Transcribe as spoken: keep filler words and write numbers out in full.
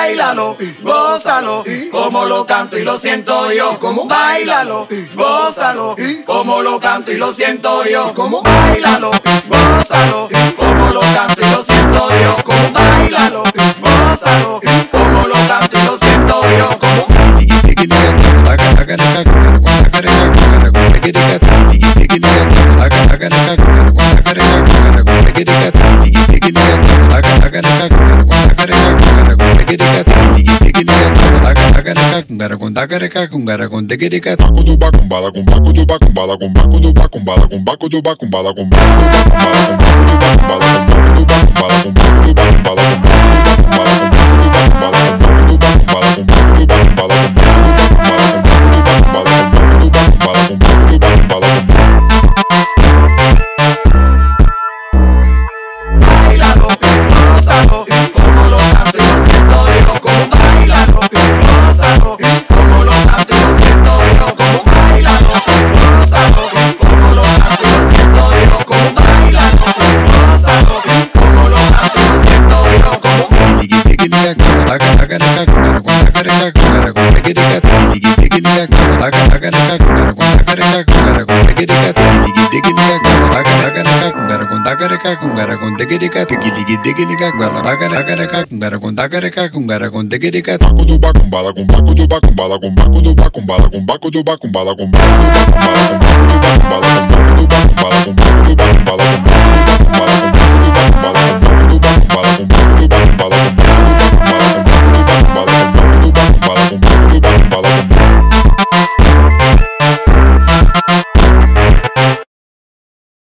Báilalo, gózalo, como lo canto y lo siento yo. ¿Cómo? Báilalo, gózalo, ¿Y? como lo canto y lo siento yo. ¿Cómo? Báilalo, gózalo, como lo canto y lo siento yo. ¿Cómo? Báilalo, gózalo, como lo canto y lo siento yo. ¿Cómo? Báilalo, gózalo, como lo canto y lo siento yo. Como báilalo, gózalo, como lo canto y lo siento yo. Como báilalo, gózalo, como lo canto y lo siento yo. Como báilalo, gózalo, como lo canto y lo siento yo. Como Bala